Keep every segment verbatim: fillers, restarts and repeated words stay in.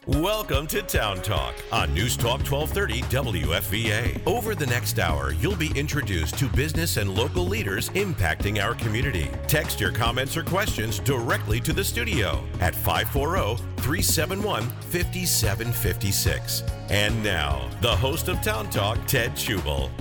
Welcome to Town Talk on News Talk twelve thirty W F V A. Over the next hour, you'll be introduced to business and local leaders impacting our community. Text your comments or questions directly to the studio at five four zero, three seven one, five seven five six. And now, the host of Town Talk, Ted Schubel.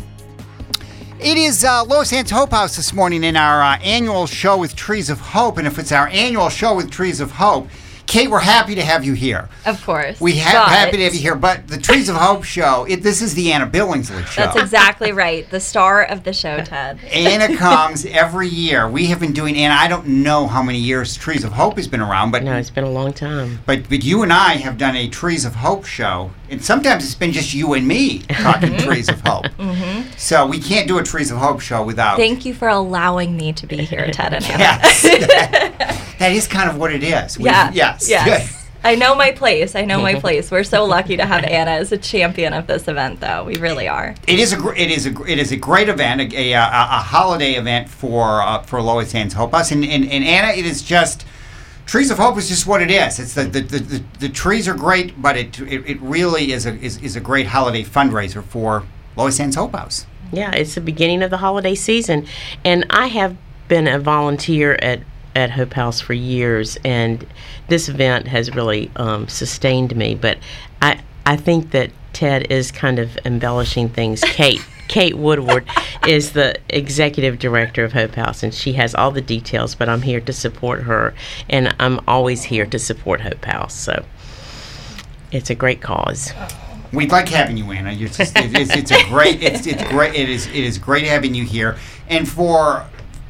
It is uh, Lois Ann's Hope House this morning in our uh, annual show with Trees of Hope. And if it's our annual show with Trees of Hope, Kate, we're happy to have you here. Of course. We have but... happy to have you here. But the Trees of Hope show, it, this is the Anna Billingsley show. That's exactly right. The star of the show, Ted. Anna comes every year. We have been doing, Anna, I don't know how many years Trees of Hope has been around. but No, it's been a long time. But but you and I have done a Trees of Hope show. And sometimes it's been just you and me talking Trees of Hope. Mm-hmm. So we can't do a Trees of Hope show without... Thank you for allowing me to be here, Ted and Anna. Yes. that, that is kind of what it is. We, yeah. Yes. Yes. I know my place. I know my place. We're so lucky to have Anna as a champion of this event, though. We really are. It is a gr- it is a gr- it is a great event, a, a, a, a holiday event for uh, for Lois Ann's Hope House, and, and and Anna, it is just Trees of Hope is just what it is. It's the the, the, the, the trees are great, but it, it it really is a is, is a great holiday fundraiser for Lois Ann's Hope House. Yeah, it's the beginning of the holiday season, and I have been a volunteer at. at Hope House for years, and this event has really um, sustained me. But I I think that Ted is kind of embellishing things. Kate Kate Woodward is the executive director of Hope House, and she has all the details. But I'm here to support her, and I'm always here to support Hope House. So it's a great cause. We like having you, Anna. You're just, it's, it's a great it's it's great it is it is great having you here, and for.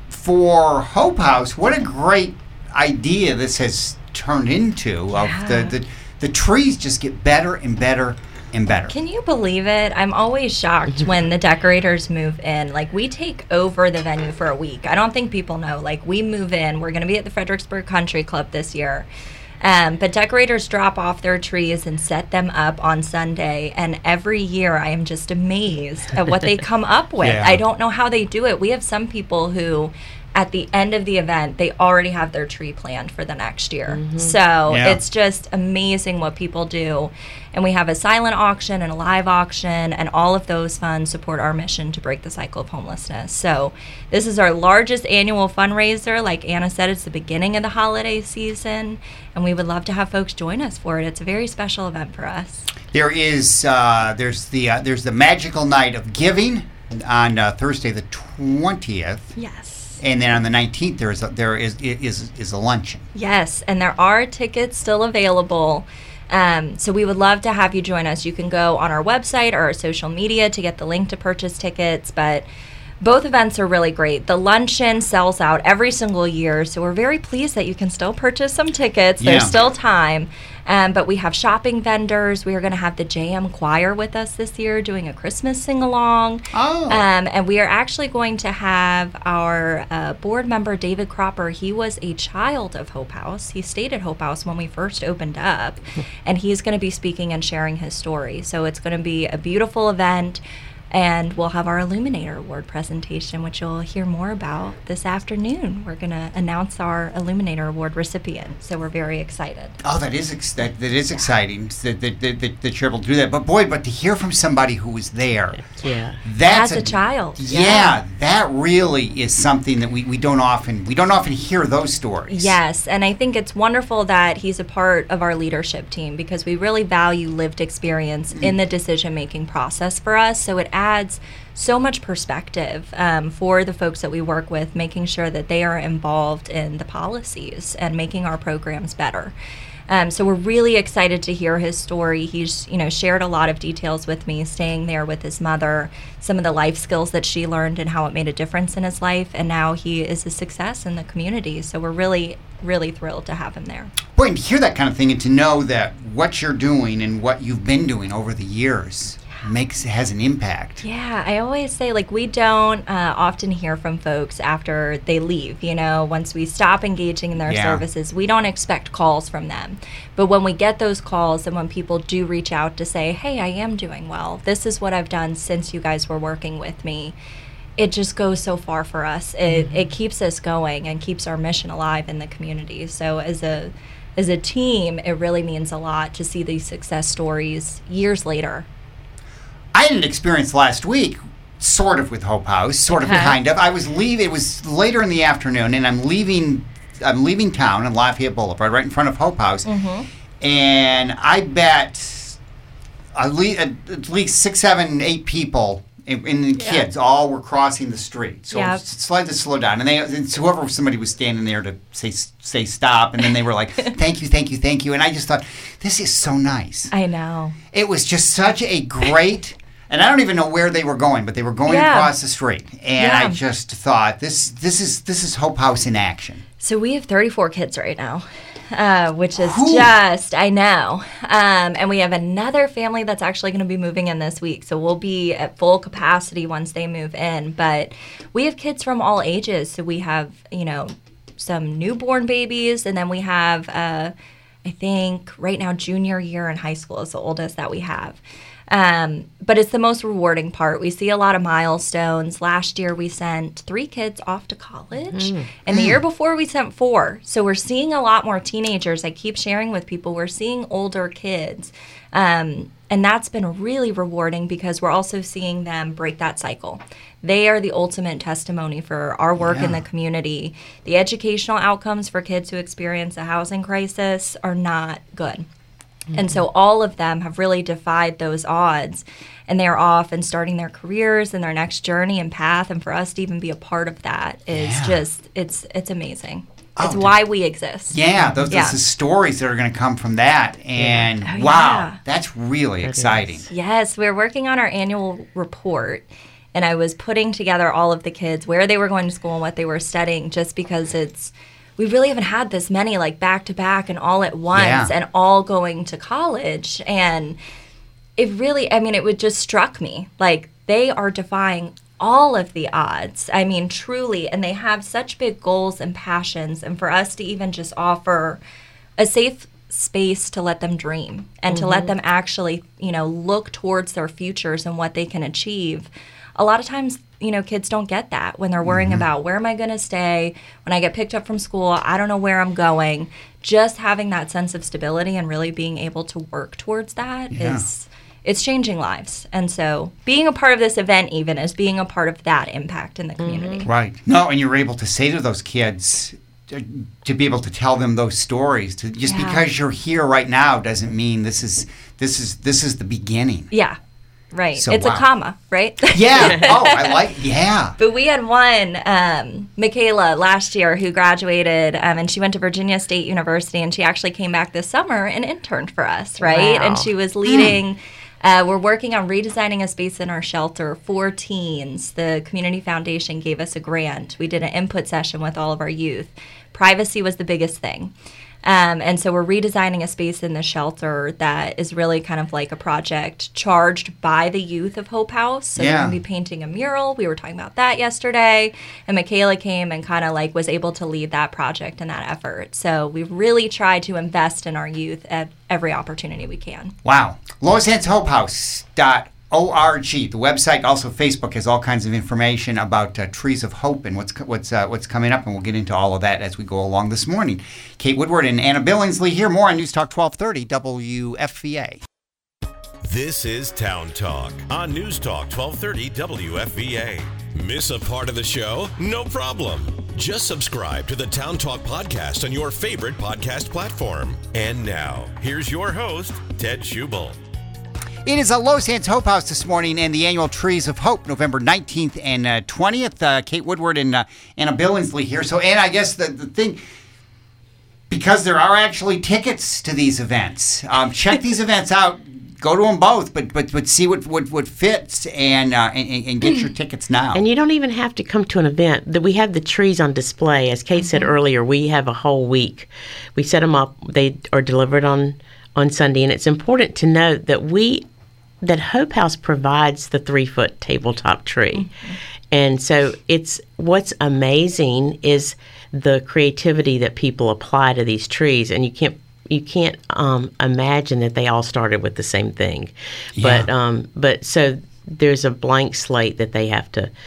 For Hope House, what a great idea this has turned into. Yeah. Of the, the the trees just get better and better and better. Can you believe it? I'm always shocked when the decorators move in. Like, we take over the venue for a week. I don't think people know. Like, we move in. We're going to be at the Fredericksburg Country Club this year. Um, but decorators drop off their trees and set them up on Sunday, and every year I am just amazed at what they come up with. Yeah. I don't know how they do it. We have some people who, at the end of the event, they already have their tree planned for the next year. Mm-hmm. So yeah. It's just amazing what people do. And we have a silent auction and a live auction, and all of those funds support our mission to break the cycle of homelessness. So this is our largest annual fundraiser. Like Anna said, it's the beginning of the holiday season, and we would love to have folks join us for it. It's a very special event for us. There is uh, there's the uh, there's the magical night of giving on uh, Thursday the twentieth. Yes. And then on the nineteenth there is a, there is is is a luncheon. Yes, and there are tickets still available. Um, so we would love to have you join us. You can go on our website or our social media to get the link to purchase tickets, but both events are really great. The luncheon sells out every single year, so we're very pleased that you can still purchase some tickets. Yeah. There's still time. Um, but we have shopping vendors. We are going to have the J M Choir with us this year doing a Christmas sing-along. Oh. Um, and we are actually going to have our uh, board member, David Cropper. He was a child of Hope House. He stayed at Hope House when we first opened up. And he's going to be speaking and sharing his story. So it's going to be a beautiful event. And we'll have our Illuminator Award presentation, which you'll hear more about this afternoon. We're going to announce our Illuminator Award recipient, so we're very excited. Oh, that is ex- that, that is exciting that, that, that, that, that you're able to do that. But boy, but to hear from somebody who was there, Yeah. that's As a child. Yeah, Yeah. that really is something that we, we don't often we don't often hear those stories. Yes, and I think it's wonderful that he's a part of our leadership team because we really value lived experience in the decision-making process for us. So it adds so much perspective um, for the folks that we work with, making sure that they are involved in the policies and making our programs better. Um, so we're really excited to hear his story. He's, you know, shared a lot of details with me, staying there with his mother, some of the life skills that she learned and how it made a difference in his life, and now he is a success in the community. So we're really, really thrilled to have him there. Boy, and to hear that kind of thing and to know that what you're doing and what you've been doing over the years makes has an impact. Yeah, I always say, like, we don't uh, often hear from folks after they leave. You know, once we stop engaging in their Yeah. services, we don't expect calls from them. But when we get those calls and when people do reach out to say, hey, I am doing well, this is what I've done since you guys were working with me, it just goes so far for us. It, mm-hmm. it keeps us going and keeps our mission alive in the community. So as a as a team, it really means a lot to see these success stories years later. I had an experience last week, sort of with Hope House, sort of Okay. kind of. I was leaving. It was later in the afternoon, and I'm leaving. I'm leaving town on Lafayette Boulevard, right in front of Hope House, Mm-hmm. and I bet at least, at least six, seven, eight people. And the kids all were crossing the street, so Yep. it's had to slow down. And they, and whoever somebody was standing there to say say stop, and then they were like, "Thank you, thank you, thank you." And I just thought, this is so nice. I know. It was just such a great, and I don't even know where they were going, but they were going Yeah. across the street, and Yeah. I just thought, this this is this is Hope House in action. So we have thirty-four kids right now, uh, which is Whew. just, I know. Um, and we have another family that's actually going to be moving in this week. So we'll be at full capacity once they move in. But we have kids from all ages. So we have, you know, some newborn babies. And then we have, uh, I think, right now, junior year in high school is the oldest that we have. Um, but it's the most rewarding part. We see a lot of milestones. Last year we sent three kids off to college, and the year before we sent four. So we're seeing a lot more teenagers. I keep sharing with people, we're seeing older kids. Um, and that's been really rewarding because we're also seeing them break that cycle. They are the ultimate testimony for our work in Yeah. the community. The educational outcomes for kids who experience a housing crisis are not good. And so all of them have really defied those odds, and they're off and starting their careers and their next journey and path. And for us to even be a part of that is Yeah. just, it's it's amazing. Oh, it's dude. why we exist. Yeah, those, Yeah. those are stories that are going to come from that, and Oh, wow, yeah. that's really That exciting. is. Yes, we're working on our annual report, and I was putting together all of the kids, where they were going to school and what they were studying, just because it's, we really haven't had this many like back to back and all at once Yeah. and all going to college. And it really, I mean, it would just struck me like they are defying all of the odds. I mean, truly, and they have such big goals and passions. And for us to even just offer a safe space to let them dream and to let them actually, you know, look towards their futures and what they can achieve. A lot of times, you know, kids don't get that when they're worrying about where am I going to stay when I get picked up from school. I don't know where I'm going. Just having that sense of stability and really being able to work towards that Yeah. is, it's changing lives. And so being a part of this event even is being a part of that impact in the community. Right. No, and you're able to say to those kids, to, to be able to tell them those stories. To, just Yeah. because you're here right now doesn't mean this is this is this is the beginning. Yeah, right. So, it's wow. a comma, right? Yeah. Oh, I like. Yeah. But we had one, um, Michaela, last year who graduated, um, and she went to Virginia State University, and she actually came back this summer and interned for us, right? Wow. And she was leading. Uh, we're working on redesigning a space in our shelter for teens. The Community Foundation gave us a grant. We did an input session with all of our youth. Privacy was the biggest thing. Um, and so we're redesigning a space in the shelter that is really kind of like a project charged by the youth of Hope House. So Yeah. they're going to be painting a mural. We were talking about that yesterday. And Michaela came and kind of like was able to lead that project and that effort. So we've really tried to invest in our youth at every opportunity we can. Wow. Lois Anne's Hope House dot org. The website, also Facebook, has all kinds of information about uh, Trees of Hope and what's co- what's uh, what's coming up, and we'll get into all of that as we go along this morning. Kate Woodward and Anna Billingsley here. More on News Talk twelve thirty W F V A. This is Town Talk on News Talk twelve thirty W F V A. Miss a part of the show? No problem. Just subscribe to the Town Talk podcast on your favorite podcast platform. And now, here's your host, Ted Schubel. It is a Lois Anne's Hope House this morning and the annual Trees of Hope, November nineteenth and uh, twentieth. Uh, Kate Woodward and uh, Anna Billingsley here. So, Anna, I guess the, the thing, because there are actually tickets to these events, um, check these events out. Go to them both, but but but see what what, what fits and, uh, and and get your tickets now. And you don't even have to come to an event. That we have the trees on display. As Kate said earlier, we have a whole week. We set them up. They are delivered on, on Sunday. And it's important to note that we that Hope House provides the three-foot tabletop tree. Mm-hmm. And so it's what's amazing is the creativity that people apply to these trees. And you can't You can't um, imagine that they all started with the same thing, Yeah. but um, but so there's a blank slate that they have to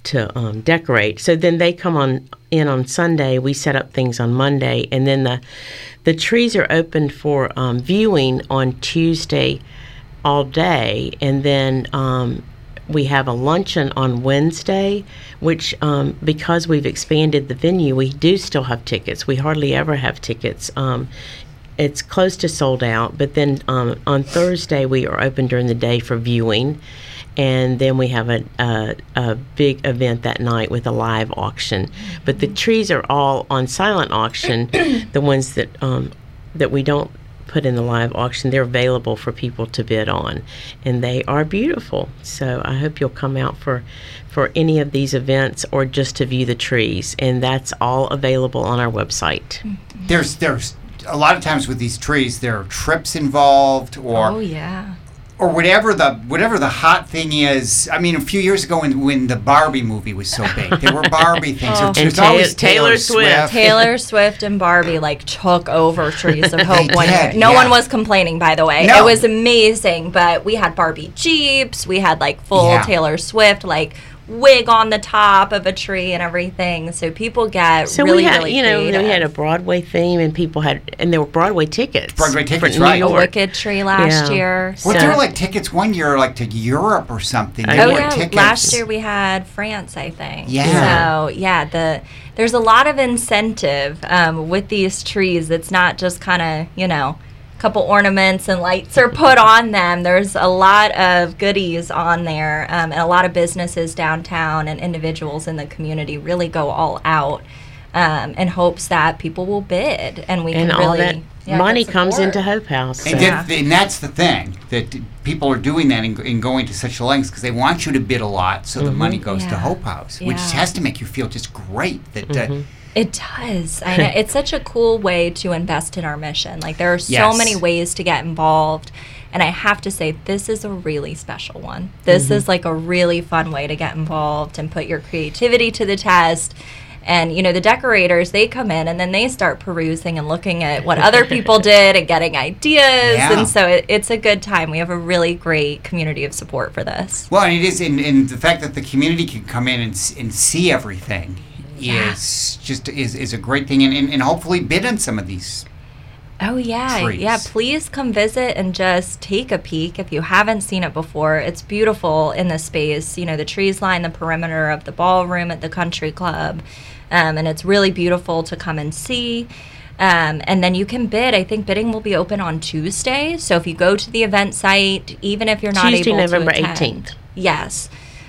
to um, decorate. So then they come on in on Sunday. We set up things on Monday, and then the the trees are open for um, viewing on Tuesday all day, and then um, we have a luncheon on Wednesday, which um, because we've expanded the venue, we do still have tickets. We hardly ever have tickets. Um, it's close to sold out, but then um, on Thursday we are open during the day for viewing. And then we have a, a a big event that night with a live auction. But the trees are all on silent auction. The ones that um, that we don't put in the live auction, they're available for people to bid on, and they are beautiful. So I hope you'll come out for for any of these events or just to view the trees. And that's all available on our website. There's there's a lot of times with these trees, there are trips involved, or Oh yeah. or whatever the whatever the hot thing is. I mean, a few years ago when, when the Barbie movie was so big, there were Barbie things. Oh. There's And always Ta- Taylor, Taylor Swift. Swift. Taylor Swift and Barbie like took over Trees of Hope They one year. did, No yeah. one was complaining, by the way. No. It was amazing, but we had Barbie Jeeps, we had like full Yeah. Taylor Swift like wig on the top of a tree and everything. So people get So really, we had, really you know, creative. we had a Broadway theme, and people had, and there were Broadway tickets. Broadway tickets, for New right. a York. Wicked tree last Yeah. year. Well, so- there were like tickets one year, like to Europe or something. Oh, There Oh were yeah, tickets. last year we had France, I think. Yeah. So yeah, the there's a lot of incentive um, with these trees. It's not just kind of you know, a couple ornaments and lights are put on them. There's a lot of goodies on there, um, and a lot of businesses downtown and individuals in the community really go all out um, in hopes that people will bid, and we And can all really that yeah, money get comes support. into Hope House. So. And, Yeah. that- and that's the thing, that people are doing that and, and going to such lengths because they want you to bid a lot so the money goes to Yeah. Hope House, which Yeah. has to make you feel just great. That uh, It does. I know. It's such a cool way to invest in our mission. Like, there are so Yes. many ways to get involved. And I have to say, this is a really special one. This is like a really fun way to get involved and put your creativity to the test. And, you know, the decorators, they come in and then they start perusing and looking at what other people did and getting ideas. Yeah. And so it, it's a good time. We have a really great community of support for this. well, and it is, and, and the fact that the community can come in and, s- and see everything Yeah. is just is, is a great thing, and, and, and hopefully bid on some of these. Oh yeah, trees. yeah. Please come visit and just take a peek if you haven't seen it before. It's beautiful in the space. You know, the trees line the perimeter of the ballroom at the country club, um, and it's really beautiful to come and see. Um, and then you can bid. I think bidding will be open on Tuesday. So if you go to the event site, even if you're not Tuesday, able November to attend, eighteenth. yes,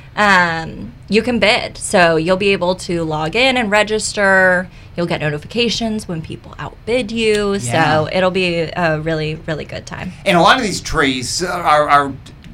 um, you can bid. So you'll be able to log in and register. You'll get notifications when people outbid you. Yeah. So it'll be a really, really good time. And a lot of these trees are, are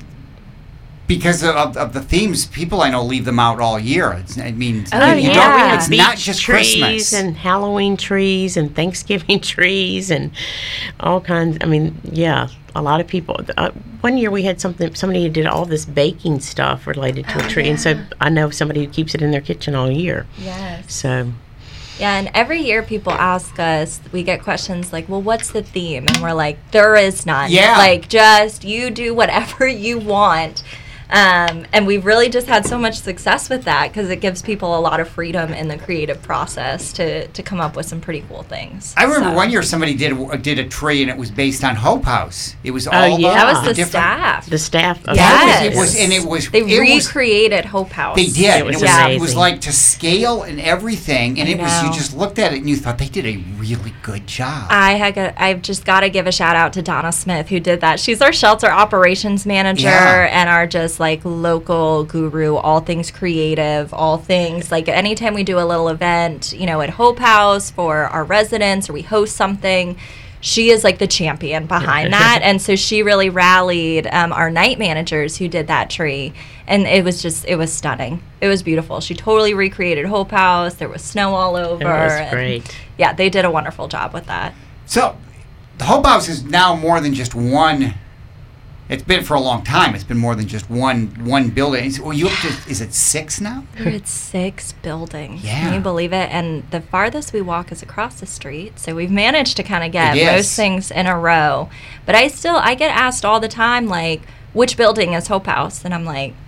because of, of the themes. People I know leave them out all year. It's, I mean, Oh, you yeah. don't, it's Beach not just trees Christmas. and Halloween trees and Thanksgiving trees and all kinds. I mean, yeah, a lot of people. Uh, one year we had something. Somebody did all this baking stuff related to Oh, a tree, and so I know somebody who keeps it in their kitchen all year. Yes. So Yeah, and every year people ask us, we get questions like, well, what's the theme? And we're like, there is none. Yeah. Like, just you do whatever you want. Um, and we've really just had so much success with that because it gives people a lot of freedom in the creative process to, to come up with some pretty cool things. I remember So- one year somebody did a, did a tree and it was based on Hope House. It was all yeah. the, That was the different- staff. the staff. Of Yeah, Yes. it was, it was, and it was. They it was, recreated Hope House. They did. It and was it was, Yeah. it was amazing. like to scale and everything, and I it was. You know. just looked at it and you thought they did a really good job. I had got, I've just got to give a shout out to Donna Smith who did that. She's our shelter operations manager Yeah. and our just like local guru, all things creative, all things like anytime we do a little event, you know, at Hope House for our residents or we host something, she is like the champion behind that. And so she really rallied um, our night managers who did that tree. And it was just, it was stunning. It was beautiful. She totally recreated Hope House. There was snow all over. It was and great. yeah, they did a wonderful job with that. So, the Hope House is now more than just one. It's been for a long time. It's been more than just one one building. Is, well, you up to, is it six now? We're at six buildings. Yeah. Can you believe it? And the farthest we walk is across the street. So we've managed to kind of get It is. most things in a row. But I still, I get asked all the time, like, which building is Hope House? And I'm like,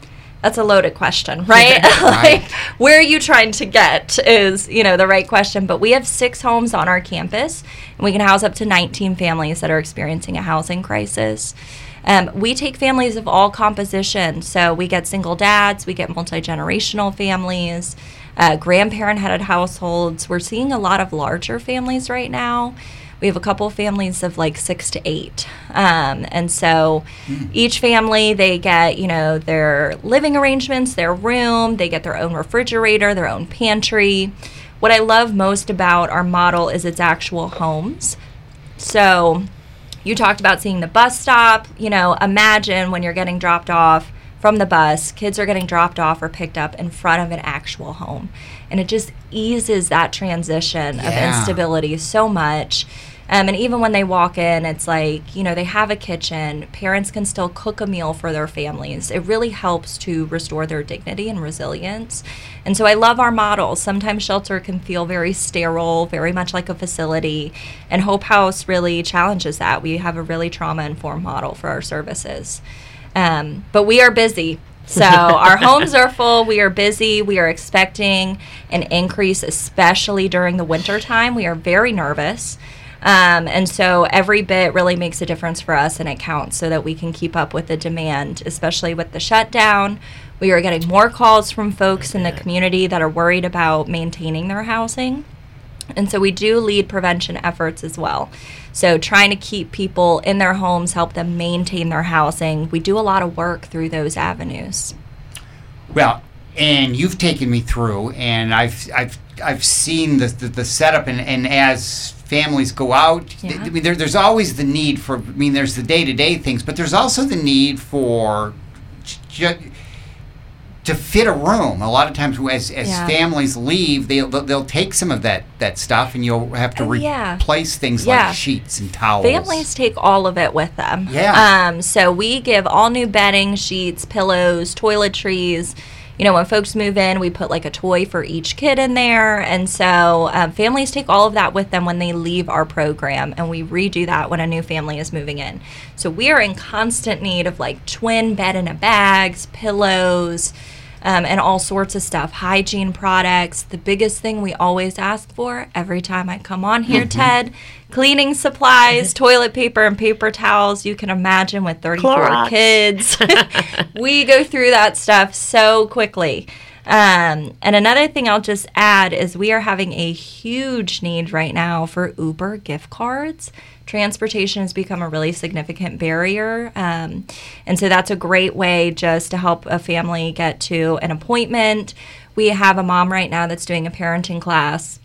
That's a loaded question, right? Right. Like, where are you trying to get is, you know, the right question. But we have six homes on our campus, and we can house up to nineteen families that are experiencing a housing crisis. Um, we take families of all compositions. So we get single dads, we get multi-generational families, uh, grandparent-headed households. We're seeing a lot of larger families right now. We have a couple families of like six to eight. Um, and so mm. each family, they get, you know, their living arrangements, their room, they get their own refrigerator, their own pantry. What I love most about our model is its actual homes. So you talked about seeing the bus stop. You know, imagine when you're getting dropped off from the bus, kids are getting dropped off or picked up in front of an actual home. And it just eases that transition yeah. of instability so much. Um, and even when they walk in, it's like, you know, they have a kitchen. Parents can still cook a meal for their families. It really helps to restore their dignity and resilience. And so I love our model. Sometimes shelter can feel very sterile, very much like a facility. And Hope House really challenges that. We have a really trauma-informed model for our services. Um, but we are busy. So our homes are full. We are busy. We are expecting an increase, especially during the winter time. We are very nervous. Um, and so every bit really makes a difference for us, and it counts so that we can keep up with the demand, especially with the shutdown. We are getting more calls from folks in the community that are worried about maintaining their housing. And so we do lead prevention efforts as well. So trying to keep people in their homes, help them maintain their housing. We do a lot of work through those avenues. Well, and you've taken me through, and I've I've I've seen the the, the setup, and, and as families go out, yeah. th- I mean, there, there's always the need for, I mean, there's the day-to-day things, but there's also the need for ju- to fit a room. A lot of times as, as yeah. families leave, they'll, they'll take some of that, that stuff, and you'll have to re- yeah. replace things yeah. like sheets and towels. Families take all of it with them. Yeah. Um, so we give all new bedding, sheets, pillows, toiletries. You know, when folks move in, we put like a toy for each kid in there. And so um, families take all of that with them when they leave our program, and we redo that when a new family is moving in. So we are in constant need of like twin bed in a bags, pillows, um, and all sorts of stuff, hygiene products. The biggest thing we always ask for every time I come on here, mm-hmm. Ted, cleaning supplies, toilet paper, and paper towels. You can imagine with thirty-four Clorox. Kids. We go through that stuff so quickly. Um, and another thing I'll just add is we are having a huge need right now for Uber gift cards. Transportation has become a really significant barrier. Um, and so that's a great way just to help a family get to an appointment. We have a mom right now that's doing a parenting class.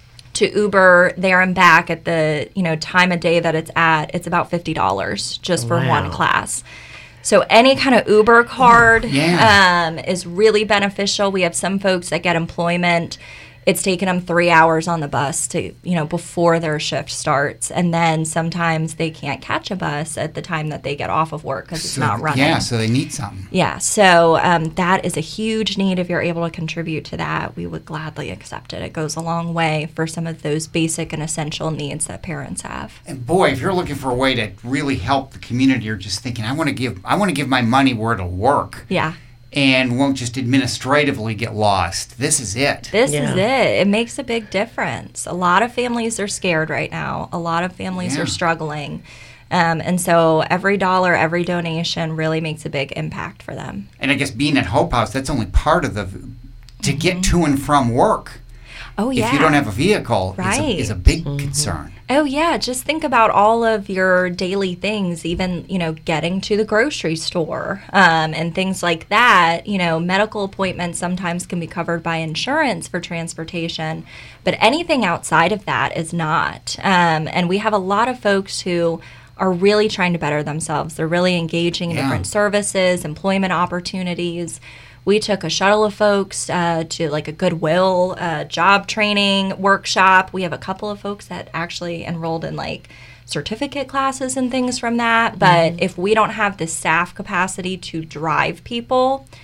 To Uber there and back at the, you know, time of day that it's at, it's about fifty dollars just for wow. one class. So any kind of Uber card yeah. um, is really beneficial. We have some folks that get employment. It's taken them three hours on the bus to, you know, before their shift starts. And then sometimes they can't catch a bus at the time that they get off of work because it's so, not running. Yeah, so they need something. Yeah, so um, that is a huge need. If you're able to contribute to that, we would gladly accept it. It goes a long way for some of those basic and essential needs that parents have. And boy, if you're looking for a way to really help the community, you're just thinking, I want to give, I want to give my money where it'll work. Yeah. And won't just administratively get lost. This is it. This yeah. is it. It makes a big difference. A lot of families are scared right now. A lot of families yeah. are struggling. Um, and so every dollar, every donation really makes a big impact for them. And I guess being at Hope House, that's only part of the, to mm-hmm. get to and from work. Oh, yeah. If you don't have a vehicle, right. is, a, is a big mm-hmm. concern. Oh, yeah. Just think about all of your daily things, even, you know, getting to the grocery store um, and things like that. You know, medical appointments sometimes can be covered by insurance for transportation, but anything outside of that is not. Um, and we have a lot of folks who are really trying to better themselves. They're really engaging in yeah. different services, employment opportunities. We took a shuttle of folks uh, to like a Goodwill uh, job training workshop. We have a couple of folks that actually enrolled in like certificate classes and things from that. But mm-hmm. if we don't have the staff capacity to drive people,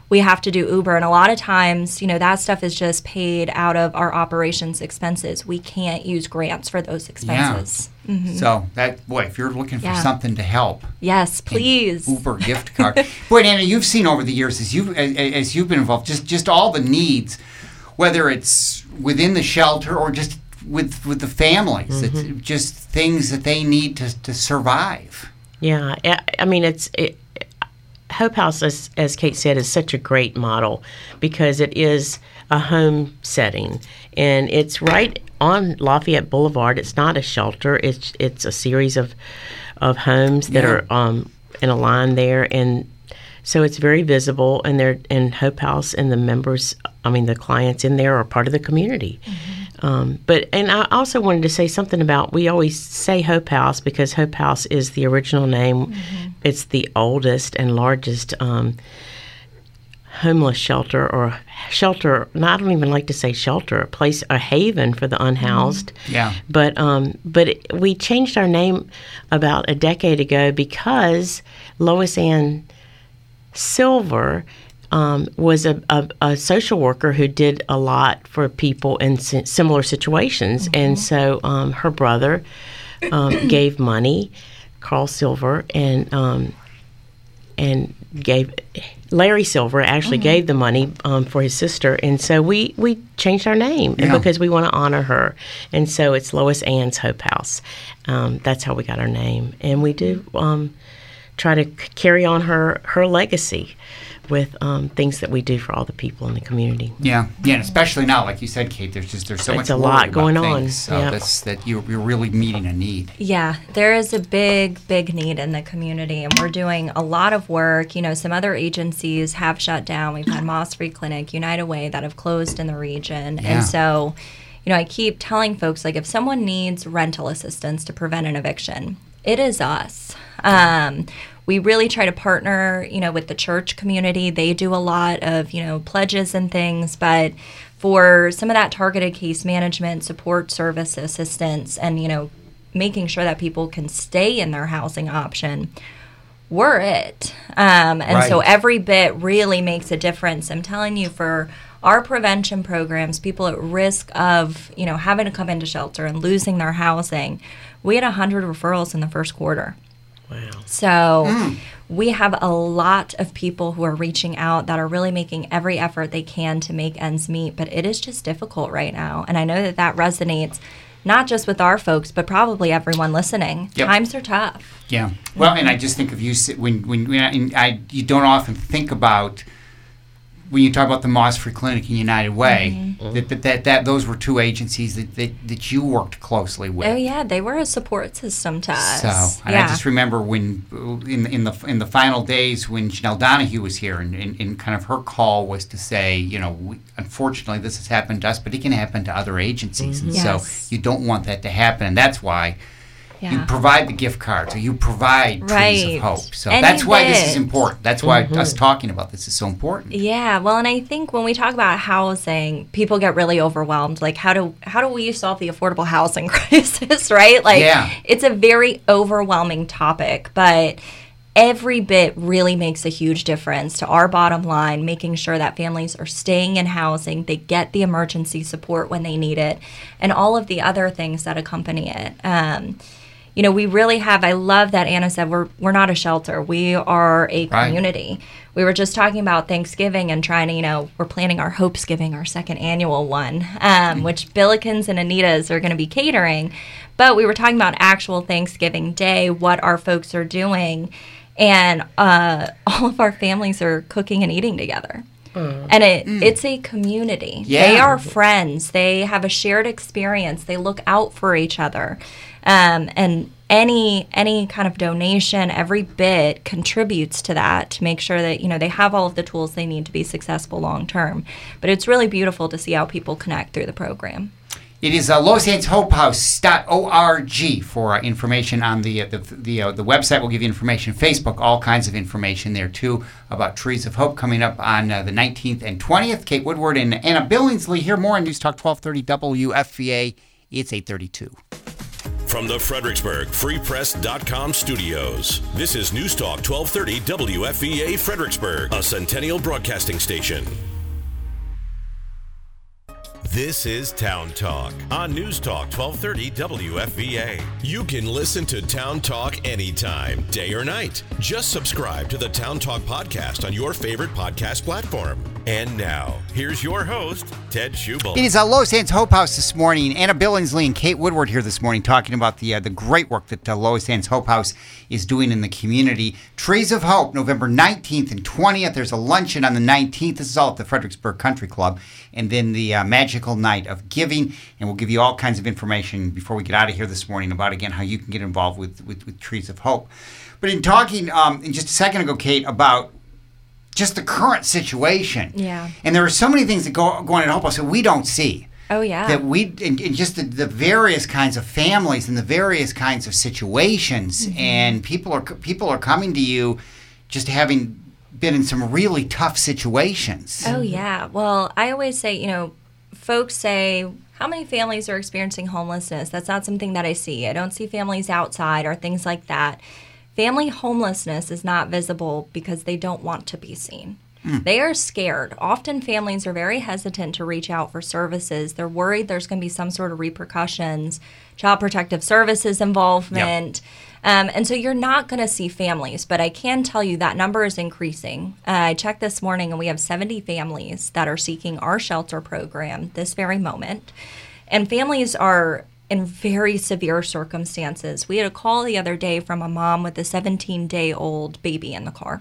we have to do Uber. And a lot of times, you know, that stuff is just paid out of our operations expenses. We can't use grants for those expenses. Yeah. Mm-hmm. So that, boy, if you're looking for yeah. something to help. Yes, please. Uber gift card. Boy, Anna, you've seen over the years as, you, as, as you've been involved, just, just all the needs, whether it's within the shelter or just with with the families. Mm-hmm. It's just things that they need to, to survive. Yeah. I mean, it's... It, Hope House, as, as Kate said, is such a great model because it is a home setting, and it's right on Lafayette Boulevard. It's not a shelter; it's it's a series of of homes that yeah. are um, in a line there, and so it's very visible. And they're and Hope House and the members, I mean, the clients in there are part of the community. Mm-hmm. Um, but and I also wanted to say something about, we always say Hope House because Hope House is the original name. Mm-hmm. It's the oldest and largest um, homeless shelter or shelter. No, I don't even like to say shelter. A place, a haven for the unhoused. Mm-hmm. Yeah. But um, but it, we changed our name about a decade ago because Lois Ann Silver Um, was a, a, a social worker who did a lot for people in si- similar situations. Mm-hmm. And so um, her brother um, gave money, Carl Silver, and um, and gave Larry Silver actually mm-hmm. gave the money um, for his sister. And so we, we changed our name yeah. because we want to honor her. And so it's Lois Ann's Hope House. Um, that's how we got our name. And we do um, try to c- carry on her, her legacy with um, things that we do for all the people in the community. Yeah, yeah, and especially now, like you said, Kate, there's just there's so it's much a lot going about on. Things, so yep. that's that you're, you're really meeting a need. Yeah, there is a big, big need in the community, and we're doing a lot of work. You know, some other agencies have shut down. We've had Moss Free Clinic, United Way that have closed in the region, yeah. and so, you know, I keep telling folks, like, if someone needs rental assistance to prevent an eviction, it is us. Um, We really try to partner, you know, with the church community. They do a lot of, you know, pledges and things, but for some of that targeted case management, support service assistance, and, you know, making sure that people can stay in their housing option, we're it. Um, and right. so every bit really makes a difference. I'm telling you, for our prevention programs, people at risk of, you know, having to come into shelter and losing their housing, we had one hundred referrals in the first quarter. Wow. So mm. we have a lot of people who are reaching out that are really making every effort they can to make ends meet, but it is just difficult right now. And I know that that resonates not just with our folks, but probably everyone listening. Yep. Times are tough. Yeah. Well, and I just think of you, when, when, when I, I, you don't often think about, when you talk about the Moss Free Clinic and United Way, mm-hmm. that, that, that that those were two agencies that, that, that you worked closely with. Oh yeah, they were a support system to us. So, and yeah. I just remember when in in the in the final days when Janelle Donahue was here, and, and, and kind of her call was to say, you know, we, unfortunately this has happened to us, but it can happen to other agencies, mm-hmm. and yes. so you don't want that to happen, and that's why. Yeah. You provide the gift cards, or you provide right. Trees of Hope. So and that's why did. this is important. That's why mm-hmm. us talking about this is so important. Yeah, well, and I think when we talk about housing, people get really overwhelmed. Like, how do how do we solve the affordable housing crisis, right? Like, yeah. it's a very overwhelming topic, but every bit really makes a huge difference to our bottom line, making sure that families are staying in housing, they get the emergency support when they need it, and all of the other things that accompany it. Um, You know, we really have, I love that Anna said, we're we're not a shelter. We are a community. Right. We were just talking about Thanksgiving and trying to, you know, we're planning our Hopesgiving, our second annual one, um, which Billikens and Anita's are going to be catering. But we were talking about actual Thanksgiving Day, what our folks are doing. And uh, all of our families are cooking and eating together. Mm. And it mm. it's a community. Yeah. They are friends. They have a shared experience. They look out for each other. Um, and any any kind of donation, every bit contributes to that to make sure that, you know, they have all of the tools they need to be successful long term. But it's really beautiful to see how people connect through the program. It is uh, Lois Ann's Hope House dot org for uh, information on the uh, the the, uh, the website. Will give you information. Facebook, all kinds of information there too about Trees of Hope coming up on uh, the nineteenth and twentieth. Kate Woodward and Anna Billingsley here. More on News Talk twelve thirty W F V A. It's eight thirty-two. From the Fredericksburg Free Press dot com studios, this is News Talk twelve thirty W F V A Fredericksburg, a Centennial Broadcasting station. This is Town Talk on News Talk twelve thirty W F V A. You can listen to Town Talk anytime, day or night. Just subscribe to the Town Talk podcast on your favorite podcast platform. And now, here's your host, Ted Schubel. It is uh, Lois Ann's Hope House this morning. Anna Billingsley and Kate Woodward here this morning talking about the uh, the great work that uh, Lois Ann's Hope House is doing in the community. Trees of Hope, November nineteenth and twentieth. There's a luncheon on the nineteenth. This is all at the Fredericksburg Country Club. And then the uh, Magical Night of Giving. And we'll give you all kinds of information before we get out of here this morning about, again, how you can get involved with, with, with Trees of Hope. But in talking um, in just a second ago, Kate, about just the current situation. Yeah. And there are so many things that go, go on in Hope House that we don't see. Oh, yeah. That we, and, and just the, the various kinds of families and the various kinds of situations. Mm-hmm. And people are people are coming to you just having been in some really tough situations. Oh, yeah. Well, I always say, you know, folks say, how many families are experiencing homelessness? That's not something that I see. I don't see families outside or things like that. Family homelessness is not visible because they don't want to be seen. Mm. They are scared. Often families are very hesitant to reach out for services. They're worried there's going to be some sort of repercussions, Child Protective Services involvement. Yep. Um, and so you're not going to see families, but I can tell you that number is increasing. Uh, I checked this morning and we have seventy families that are seeking our shelter program this very moment. And families are in very severe circumstances. We had a call the other day from a mom with a seventeen-day-old baby in the car.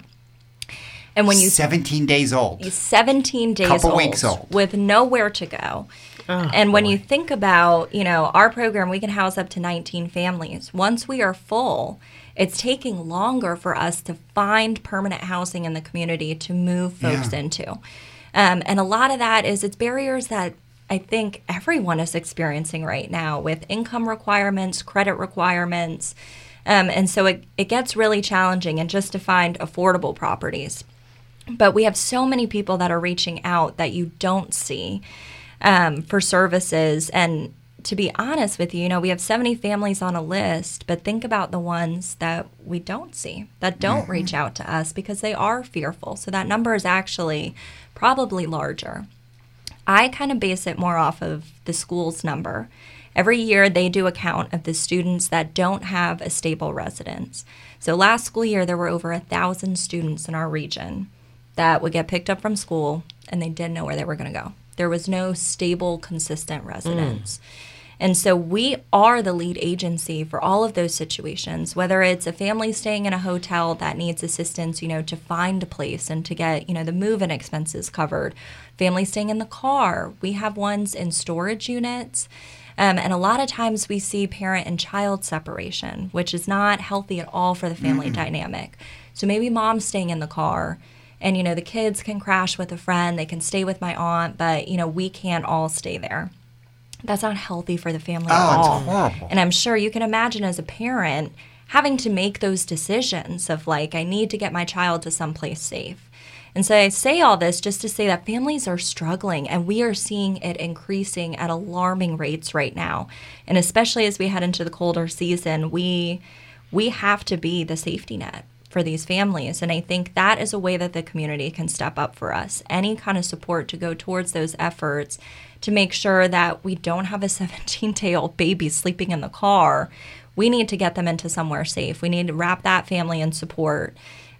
And when you seventeen days old. He's seventeen days Couple old. weeks old. With nowhere to go. Oh, and when boy. you think about, you know, our program, we can house up to nineteen families. Once we are full, it's taking longer for us to find permanent housing in the community to move folks Yeah. into. Um, and a lot of that is it's barriers that I think everyone is experiencing right now with income requirements, credit requirements. Um, and so it, it gets really challenging and just to find affordable properties. But we have so many people that are reaching out that you don't see um, for services. And to be honest with you, you know, we have seventy families on a list, but think about the ones that we don't see, that don't mm-hmm. reach out to us because they are fearful. So that number is actually probably larger. I kind of base it more off of the school's number. Every year they do a count of the students that don't have a stable residence. So last school year there were over a thousand students in our region that would get picked up from school and they didn't know where they were going to go. There was no stable, consistent residence. Mm. And so we are the lead agency for all of those situations, whether it's a family staying in a hotel that needs assistance, you know, to find a place and to get, you know, the move-in expenses covered. Family staying in the car. We have ones in storage units. Um, and a lot of times we see parent and child separation, which is not healthy at all for the family mm-hmm. dynamic. So maybe mom's staying in the car and, you know, the kids can crash with a friend. They can stay with my aunt, but, you know, we can't all stay there. That's not healthy for the family oh, at all. It's horrible. And I'm sure you can imagine as a parent having to make those decisions of like, I need to get my child to someplace safe. And so I say all this just to say that families are struggling and we are seeing it increasing at alarming rates right now. And especially as we head into the colder season, we we have to be the safety net for these families. And I think that is a way that the community can step up for us. Any kind of support to go towards those efforts to make sure that we don't have a seventeen-day-old baby sleeping in the car. We need to get them into somewhere safe. We need to wrap that family in support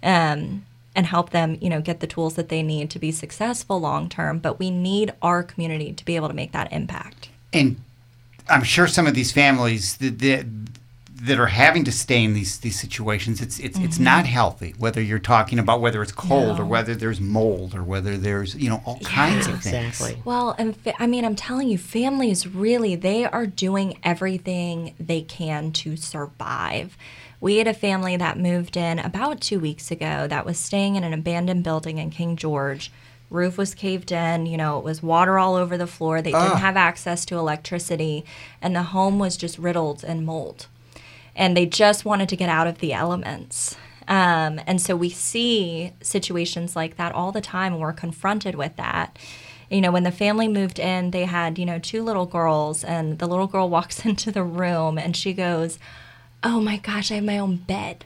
um, and help them, you know, get the tools that they need to be successful long-term. But we need our community to be able to make that impact. And I'm sure some of these families that, that, that are having to stay in these these situations, it's it's mm-hmm. it's not healthy. Whether you're talking about whether it's cold no. or whether there's mold or whether there's, you know, all yeah, kinds of exactly. things. Well, and fa- I mean, I'm telling you, families really, they are doing everything they can to survive. We had a family that moved in about two weeks ago that was staying in an abandoned building in King George. Roof was caved in, you know, it was water all over the floor. They didn't ah. have access to electricity, and the home was just riddled in mold. And they just wanted to get out of the elements. Um, and so we see situations like that all the time, and we're confronted with that. You know, when the family moved in, they had, you know, two little girls, and the little girl walks into the room and she goes, "Oh my gosh, I have my own bed."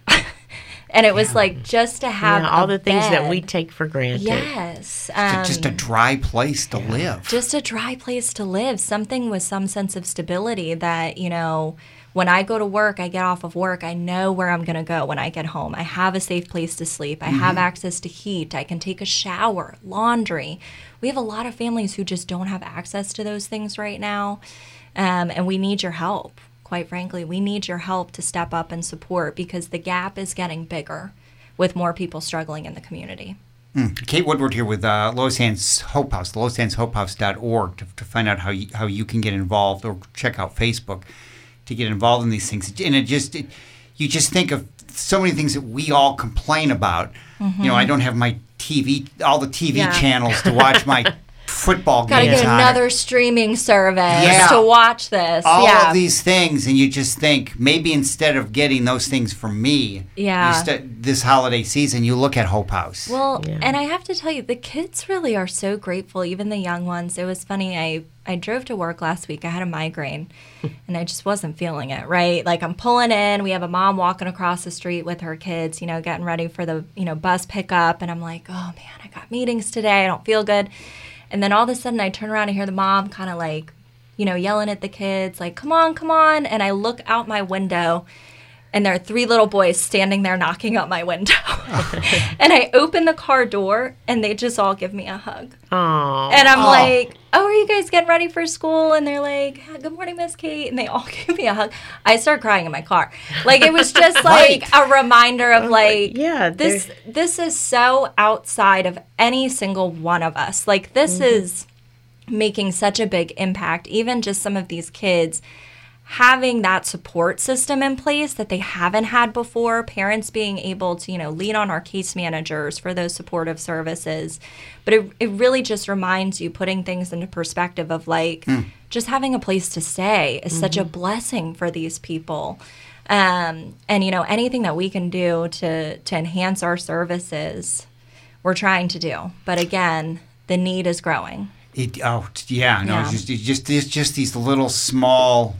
And it was yeah. like just to have yeah, all a the things bed. that we take for granted. Yes. Um, just a dry place to yeah. live. Just a dry place to live. Something with some sense of stability that, you know, when I go to work, I get off of work, I know where I'm going to go when I get home. I have a safe place to sleep. I mm-hmm. have access to heat. I can take a shower, laundry. We have a lot of families who just don't have access to those things right now, um, and we need your help. Quite frankly, we need your help to step up and support, because the gap is getting bigger with more people struggling in the community. Mm. Kate Woodward here with uh, Lois Hands Hope House, lois hands hope house dot org, to, to find out how you, how you can get involved, or check out Facebook to get involved in these things. And it just, it, you just think of so many things that we all complain about. Mm-hmm. You know, I don't have my T V, all the T V yeah. channels to watch my football Gotta games. Got to get another streaming service yeah. to watch this. All yeah. of these things, and you just think, maybe instead of getting those things from me, yeah. you st- this holiday season, you look at Hope House. Well, yeah. and I have to tell you, the kids really are so grateful, even the young ones. It was funny, I, I drove to work last week. I had a migraine, and I just wasn't feeling it, right? Like, I'm pulling in. We have a mom walking across the street with her kids, you know, getting ready for the, you know, bus pickup, and I'm like, oh, man, I got meetings today. I don't feel good. And then all of a sudden I turn around and hear the mom kind of like, you know, yelling at the kids, like, come on, come on. And I look out my window, and there are three little boys standing there knocking out my window. And I open the car door, and they just all give me a hug. Aww. And I'm Aww. like, oh, are you guys getting ready for school? And they're like, good morning, Miss Kate. And they all give me a hug. I start crying in my car. Like, it was just like right. a reminder of like, yeah, this this is so outside of any single one of us. Like, this mm-hmm. is making such a big impact. Even just some of these kids having that support system in place that they haven't had before, parents being able to, you know, lean on our case managers for those supportive services. But it, it really just reminds you, putting things into perspective of like, mm. just having a place to stay is mm-hmm. such a blessing for these people. Um, and, you know, anything that we can do to, to enhance our services, we're trying to do. But again, the need is growing. It, oh, yeah, no, Yeah. It's just, it's just, it's just these little small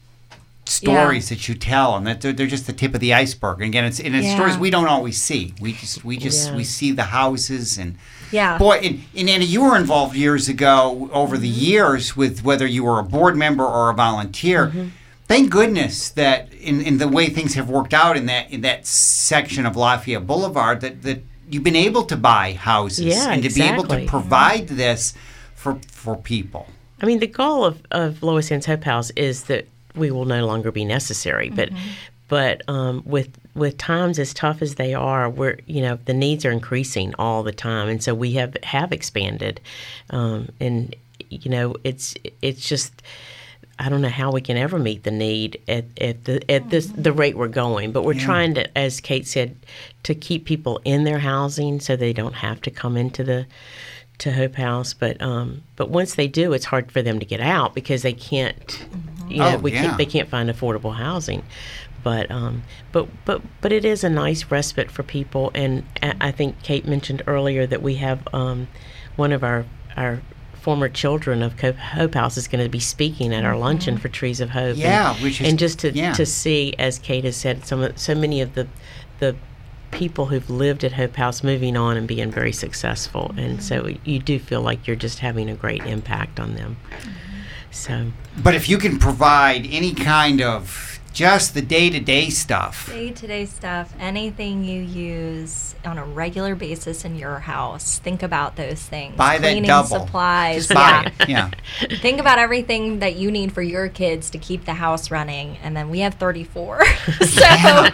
stories Yeah. that you tell, and that they're, they're just the tip of the iceberg. And again, it's and it's Yeah. stories we don't always see. We just we just Yeah. we see the houses and Yeah. boy. And, and Anna, you were involved years ago over the years with whether you were a board member or a volunteer. Mm-hmm. Thank goodness that in, in the way things have worked out in that in that section of Lafayette Boulevard, that, that you've been able to buy houses Yeah, and to be able to exactly. provide this for for people. I mean, the goal of, of Lois Hands Hope House is that we will no longer be necessary. But mm-hmm. but um, with with times as tough as they are, we're you know the needs are increasing all the time, and so we have have expanded, um, and you know it's it's just. I don't know how we can ever meet the need at, at the at this the rate we're going, but we're yeah. trying to, as Kate said, to keep people in their housing so they don't have to come into the to Hope House. But um, but once they do, it's hard for them to get out because they can't. Mm-hmm. You know, oh, we yeah. can't, they can't find affordable housing. But um, but but but it is a nice respite for people, and I think Kate mentioned earlier that we have um, one of our our. former children of Hope House is going to be speaking at our luncheon for Trees of Hope. Yeah, and, which is, and just to yeah. to see, as Kate has said, some of, so many of the the people who've lived at Hope House moving on and being very successful, mm-hmm. and so you do feel like you're just having a great impact on them. Mm-hmm. So, but if you can provide any kind of just the day-to-day stuff. Day-to-day stuff, anything you use on a regular basis in your house. Think about those things. Buy Cleaning that double. supplies. Just buy yeah. it. Yeah. Think about everything that you need for your kids to keep the house running, and then we have thirty-four. so,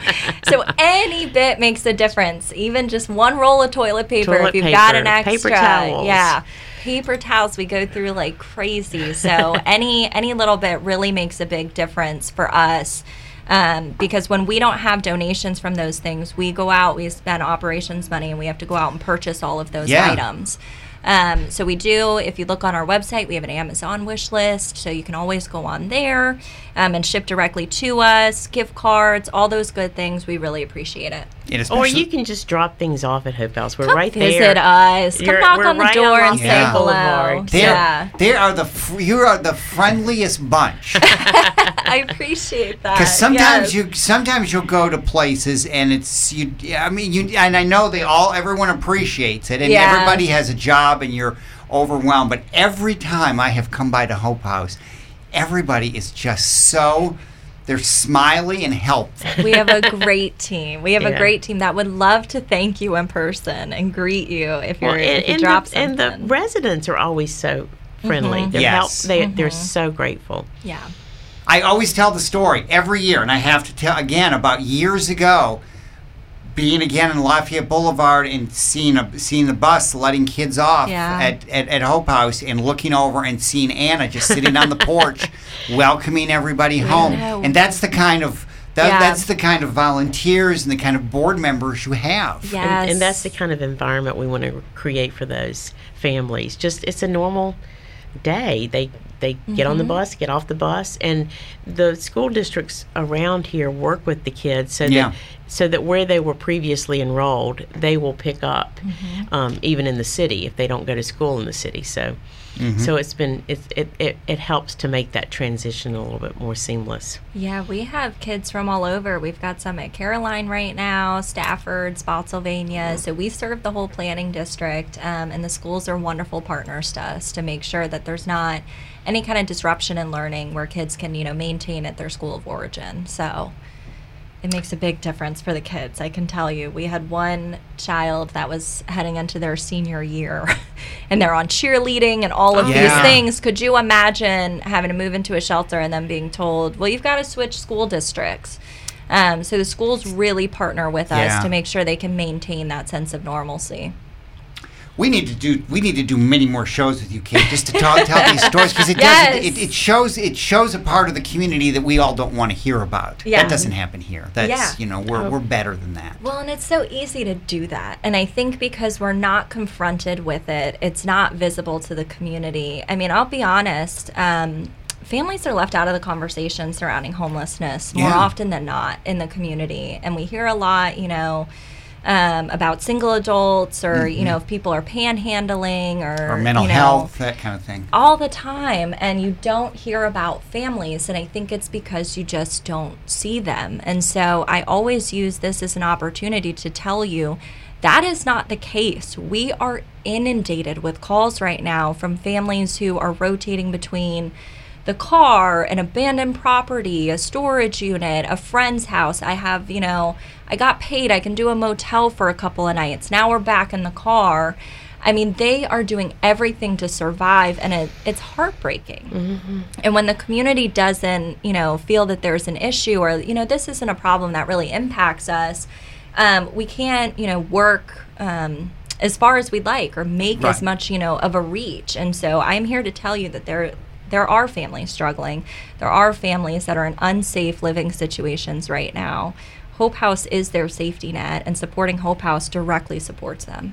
so any bit makes a difference. Even just one roll of toilet paper, toilet if you've paper, got an extra. paper towels. Yeah. Paper towels we go through like crazy. So any any little bit really makes a big difference for us. Um, because when we don't have donations from those things, we go out, we spend operations money, and we have to go out and purchase all of those yeah. items. Um, so we do, if you look on our website, we have an Amazon wish list, so you can always go on there um, and ship directly to us, gift cards, all those good things. We really appreciate it. Or you can just drop things off at Hope House. We're Come right visit there. us. Come You're, knock on the right door and Yeah. say hello. Boulevard. They Yeah. are, they are the fr- you are the friendliest bunch. I appreciate that. Because sometimes Yes. you sometimes you'll go to places and it's you. I mean you and I know they all everyone appreciates it and Yeah. everybody has a job and you're overwhelmed. But every time I have come by to Hope House, everybody is just so. They're smiley and helpful. We have a great team. We have Yeah. a great team that would love to thank you in person and greet you if you're Well, and, if you and, drop the, something. and the residents are always so friendly. Mhm. They're Yes. help, they, Mhm. They're so grateful. yeah. I always tell the story every year, and I have to tell again about years ago, being again in Lafayette Boulevard and seeing a seeing the bus letting kids off Yeah. at, at, at Hope House and looking over and seeing Anna just sitting on the porch, welcoming everybody home, know. and that's the kind of that, Yeah. that's the kind of volunteers and the kind of board members you have. Yes. And, and that's the kind of environment we want to create for those families. Just it's a normal day. They they get on the bus, get off the bus, and the school districts around here work with the kids so Yeah. that so that where they were previously enrolled, they will pick up, um, even in the city if they don't go to school in the city. So. So it's been it's, it, it it helps to make that transition a little bit more seamless. Yeah, we have kids from all over. We've got some at Caroline right now, Stafford, Spotsylvania. So we serve the whole planning district, um, and the schools are wonderful partners to us to make sure that there's not any kind of disruption in learning where kids can, you know, maintain at their school of origin. So it makes a big difference for the kids. I can tell you, we had one child that was heading into their senior year and they're on cheerleading and all of Yeah. these things. Could you imagine having to move into a shelter and then being told, well, you've got to switch school districts? Um, so the schools really partner with us Yeah. to make sure they can maintain that sense of normalcy. We need to do we need to do many more shows with you, Kate, just to tell, tell these stories because it Yes. does it, it, it shows it shows a part of the community that we all don't want to hear about. Yeah. That doesn't happen here. That's Yeah. you know we're we're better than that. Well, and it's so easy to do that. And I think because we're not confronted with it, it's not visible to the community. I mean, I'll be honest, um, families are left out of the conversation surrounding homelessness more Yeah. often than not in the community. And we hear a lot, you know, um, about single adults or, you know, if people are panhandling or, Or mental you know, health, that kind of thing. all the time, and you don't hear about families, and I think it's because you just don't see them. And so I always use this as an opportunity to tell you that is not the case. We are inundated with calls right now from families who are rotating between the car, an abandoned property, a storage unit, a friend's house. I have, you know, I got paid, I can do a motel for a couple of nights. Now we're back in the car. I mean, they are doing everything to survive, and it, it's heartbreaking. Mm-hmm. And when the community doesn't, you know, feel that there's an issue or, you know, this isn't a problem that really impacts us, um, we can't, you know, work um, as far as we'd like or make Right. as much, you know, of a reach. And so I'm here to tell you that there there are families struggling. There are families that are in unsafe living situations right now. Hope House is their safety net, and supporting Hope House directly supports them.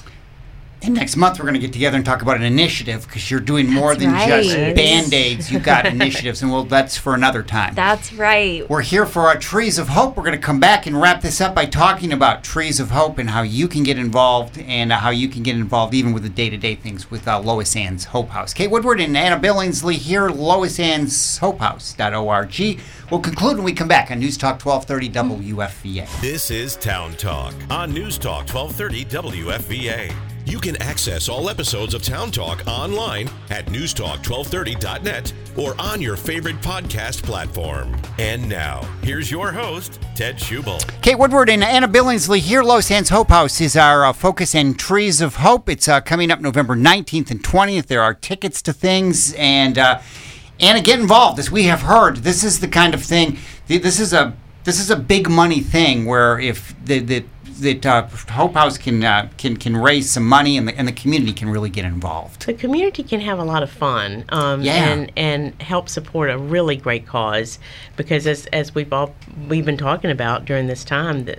And next month we're going to get together and talk about an initiative because you're doing more That's than just right. Band-Aids. You've got initiatives, and well, that's for another time. That's right. We're here for our Trees of Hope. We're going to come back and wrap this up by talking about Trees of Hope and how you can get involved and uh, how you can get involved even with the day-to-day things with uh, Lois Ann's Hope House. Kate Woodward and Anna Billingsley here, Lois Ann's Hope House dot org. We'll conclude when we come back on News Talk twelve thirty W F V A. This is Town Talk on News Talk twelve thirty W F V A. You can access all episodes of Town Talk online at news talk twelve thirty dot net or on your favorite podcast platform. And now, here's your host, Ted Schubel. Kate Woodward and Anna Billingsley here. Lois Ann's Hope House is our uh, focus in Trees of Hope. It's uh, coming up November nineteenth and twentieth. There are tickets to things, and uh, Anna, get involved. As we have heard, this is the kind of thing. This is a this is a big money thing where if the the that uh, Hope House can uh, can can raise some money and the and the community can really get involved. The community can have a lot of fun, um, Yeah. and and help support a really great cause, because as as we've all we've been talking about during this time, that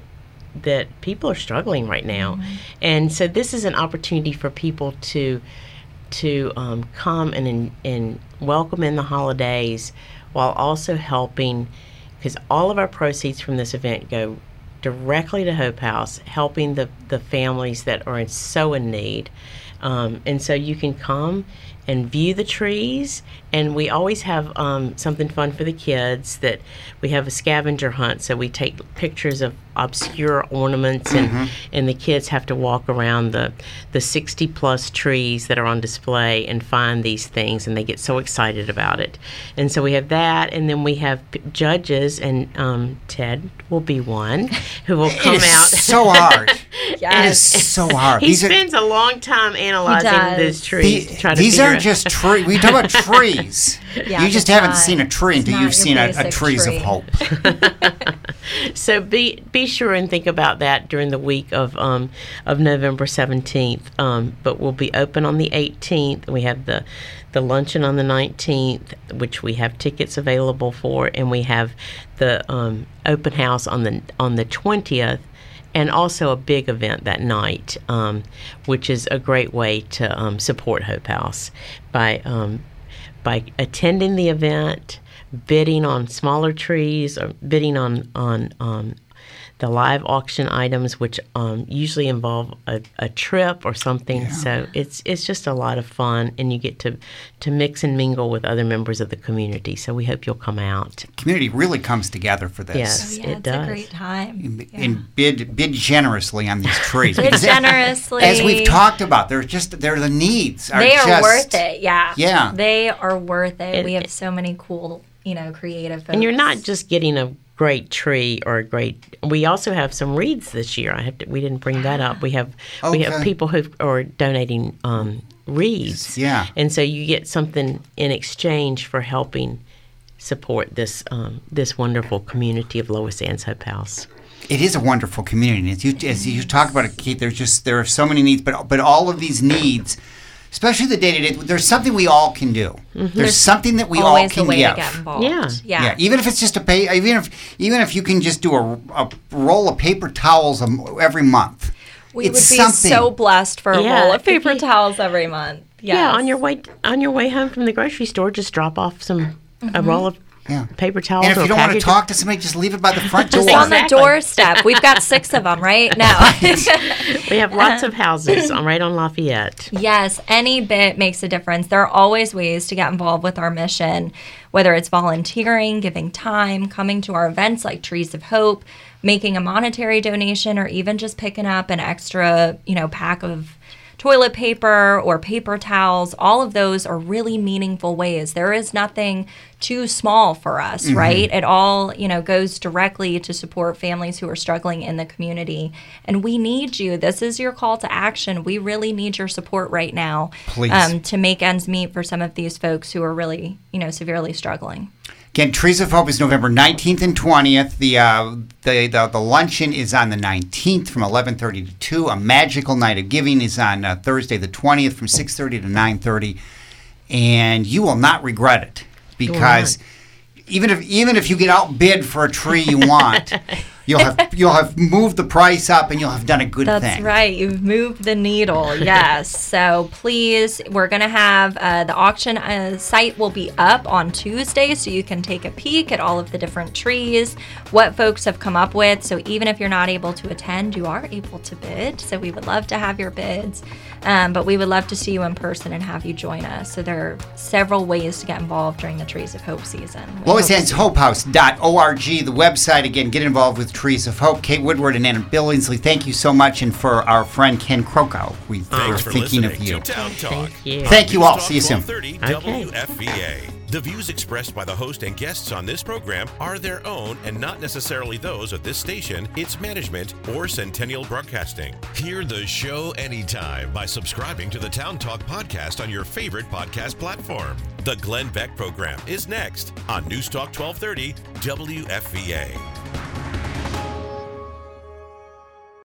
that people are struggling right now, mm-hmm. and so this is an opportunity for people to to um, come and and welcome in the holidays, while also helping, because all of our proceeds from this event go directly to Hope House, helping the the families that are in, so in need, um, and so you can come and view the trees, and we always have um, something fun for the kids. That we have a scavenger hunt, so we take pictures of obscure ornaments, and mm-hmm. and the kids have to walk around the the sixty plus trees that are on display and find these things, and they get so excited about it. And so we have that, and then we have p- judges, and um, Ted will be one who will come it is out. So hard. Yes. It is so hard. He these spends are, a long time analyzing those trees. The, to try to these aren't out. just trees. We talk about trees. Yeah, you just haven't not, seen a tree until you've seen a, a Trees tree. of Hope. So be be sure and think about that during the week of um, of November seventeenth. Um, but we'll be open on the eighteenth. We have the the luncheon on the nineteenth, which we have tickets available for, and we have the um, open house on the on the twentieth. And also a big event that night, um, which is a great way to um, support Hope House by um, by attending the event, bidding on smaller trees, or bidding on on um, the live auction items, which um, usually involve a, a trip or something. Yeah. So it's it's just a lot of fun, and you get to to mix and mingle with other members of the community. So we hope you'll come out. Community really comes together for this. Yes, oh, yeah, it it's does. a great time. And, yeah. and bid bid generously on these trees. Bid generously. As we've talked about, they're just they're the needs. Are they are just, worth it. Yeah. Yeah. They are worth it. it we have it, so many cool, you know, creative folks. And you're not just getting a great tree or a great. We also have some wreaths this year. I have to, we didn't bring that up. We have okay. we have people who are donating um, wreaths. Yeah. And so you get something in exchange for helping support this um, this wonderful community of Lois Ann's Hope House. It is a wonderful community. As you as you talk about it, Kate, there's just there are so many needs, but but all of these needs, especially the day to day, there's something we all can do. Mm-hmm. There's, there's something that we all can a way give. To get involved. Yeah. yeah, yeah. Even if it's just a pay, even if even if you can just do a, a roll of paper towels every month. We it's would be something. so blessed for a yeah, roll of paper you, towels every month. Yes. Yeah, on your way on your way home from the grocery store, just drop off some mm-hmm. a roll of. Yeah. Paper towels. And if or you don't want to package talk to somebody, just leave it by the front door. Just on the doorstep. We've got six of them right now. We have lots of houses on, right on Lafayette. Yes, any bit makes a difference. There are always ways to get involved with our mission, whether it's volunteering, giving time, coming to our events like Trees of Hope, making a monetary donation, or even just picking up an extra, you know, pack of toilet paper or paper towels. All of those are really meaningful ways. There is nothing too small for us, mm-hmm. right? It all, you know, goes directly to support families who are struggling in the community. And we need you. This is your call to action. We really need your support right now. Please. Um, to make ends meet for some of these folks who are really, you know, severely struggling. Again, Trees of Hope is November nineteenth and twentieth. The, uh, the the the luncheon is on the nineteenth from eleven thirty to two. A Magical Night of Giving is on uh, Thursday the twentieth from six thirty to nine thirty. And you will not regret it, because even if even if you get outbid for a tree you want, you'll have you'll have moved the price up and you'll have done a good That's thing. That's right. You've moved the needle. Yes. So please, we're going to have uh, the auction uh, site will be up on Tuesday, so you can take a peek at all of the different trees, what folks have come up with. So even if you're not able to attend, you are able to bid. So we would love to have your bids. Um, but we would love to see you in person and have you join us. So there are several ways to get involved during the Trees of Hope season. Lois Ann's Hope House dot org, the website. Again, get involved with Trees of Hope. Kate Woodward and Anna Billingsley, thank you so much. And for our friend Ken Crokow, we are thinking of you. Thank you. Thank you all. See you soon. Okay. W F V A. The views expressed by the host and guests on this program are their own and not necessarily those of this station, its management, or Centennial Broadcasting. Hear the show anytime by subscribing to the Town Talk podcast on your favorite podcast platform. The Glenn Beck program is next on News Talk twelve thirty W F V A.